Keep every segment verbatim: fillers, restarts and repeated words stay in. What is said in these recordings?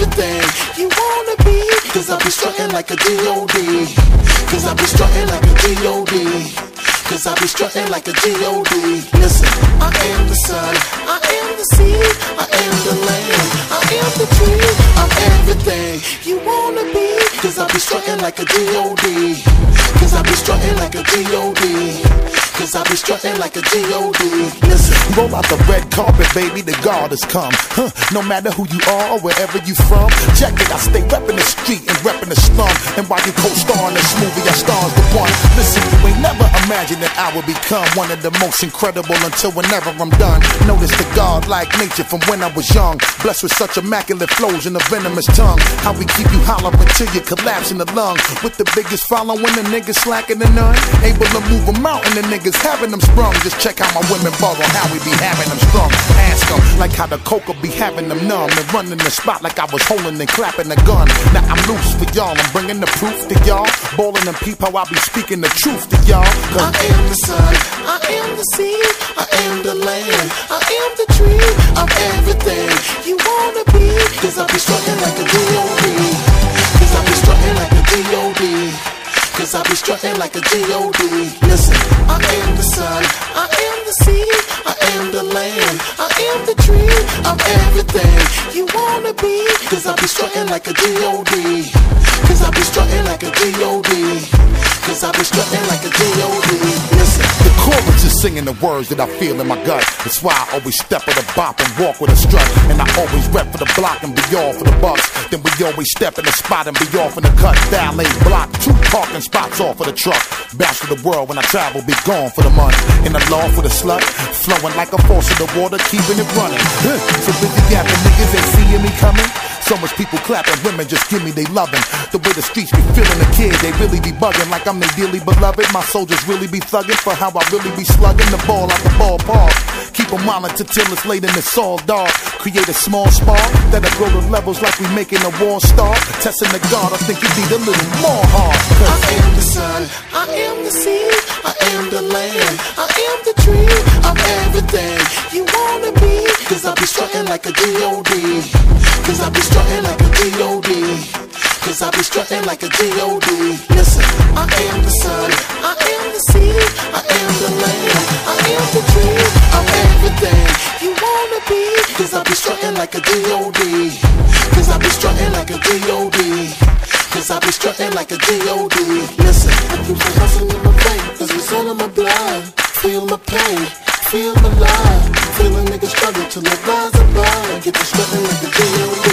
everything you wanna be. Cause I be strutting like a G O D. Cause I be strutting like a G O D. Cause I be strutting like a G O D. Listen, I am the sun, I am the sea, I am the land, I am the tree. I'm everything you wanna be. Cause I be strutting like a G O D. Cause I be strutting like a G O D. Cause I be strutting like a G O D. Listen, roll out the red carpet, baby, the God has come. Huh, no matter who you are or wherever you from, check it, I stay reppin' the street and reppin' the slum. And while you co-star in this movie, I stars the one. Listen, you ain't never imagined that I would become one of the most incredible until whenever I'm done. Notice the God-like nature from when I was young, blessed with such immaculate flows and a venomous tongue. How we keep you hollering till you collapse in the lung. With the biggest following, the niggas slacking the none. Able to move a mountain, the niggas having them sprung. Just check how my women borrow, how we be having them strung. Ask them, like how the coca be having them numb. And running the spot like I was holding and clapping the gun. Now I'm loose for y'all, I'm bringing the proof to y'all. Ballin' and peep how I be speaking the truth to y'all. I am the sun, I am the sea, I am the land, I am the tree. I'm everything you wanna be. Cause I be strutting like a G O D. Cause I be strutting like a G O D. Cause I be strutting like a G O D. Listen, I am the sun, I am the sea, I am the land, I am the tree. I'm everything you wanna be. Cause I be strutting like a G O D. Cause I be strutting like a G O D. Cause I be strutting like a G O D. Listen, the chorus is singing the words that I feel in my gut. That's why I always step with a bop and walk with a strut. And I always rep for the block and be all for the bucks. Then we always step in the spot and be off in the cut. Valet block, two parking spots off for the truck. Bounce to the world when I travel, be gone for the money. In the law for the slut, flowing like a force of the water, keeping it running. Huh. So busy gapping niggas ain't seeing me coming. So much people clapping, women just give me they loving. The way the streets be feeling the kid, they really be bugging like I'm their dearly beloved. My soldiers really be thugging for how I really be slugging the ball out the ballpark. Keep them monitor till it's late and it's all dark. Create a small spark that'll grow the levels like we making a war star. Testing the God, I think you need a little more hard. I am the sun, I am the sea, I am the land, I am the tree. I'm everything you wanna be. Cause I be strutting like a G O D. Cause I be strutting like a G O D. Cause I be strutting like a G O D. Listen, I am the sun, I am the sea, I am the land, I am the tree. I'm everything you wanna be. Cause I be strutting like a G O D. Cause I be strutting like a G O D. Cause I be strutting like a G O D. Listen, I keep on hustling in my vein. Cause it's all in my blood. Feel my pain, feel my love. Feel a nigga struggle till it rise above. Get to strutting like a G O D.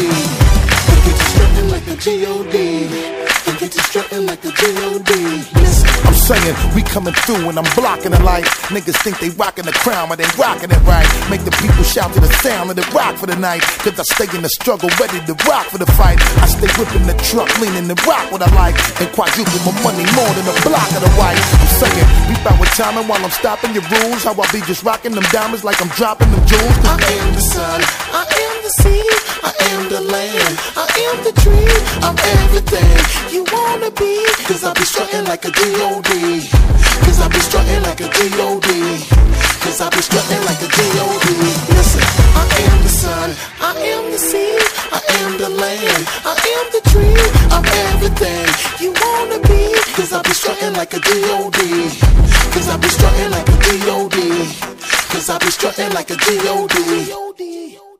Get to strutting like a G O D. And get to strutting like a G O D. Listen, I'm saying we coming through and I'm blocking the light. Niggas think they rocking the crown, but they rocking it right. Make the people shout to the sound of the rock for the night. Cause I stay in the struggle, ready to rock for the fight. I stay whipping the truck, leaning the rock what I like. And quadruple my money more than a block of the white. I'm saying we bout with timing while I'm stopping your rules. How I be just rocking them diamonds like I'm dropping them jewels. I am the sun, I am the sea, I am the land, I am the tree. I'm everything you wanna be. Cause I be strutting like a G O D. Cause I be strutting like a G O D. Cause I be strutting like a G O D. Listen, I am the sun, I am the sea, I am the land, I am the tree. I'm everything you wanna be. Cause I be strutting like a G O D. Cause I be strutting like a G O D. Cause I be strutting like a G O D.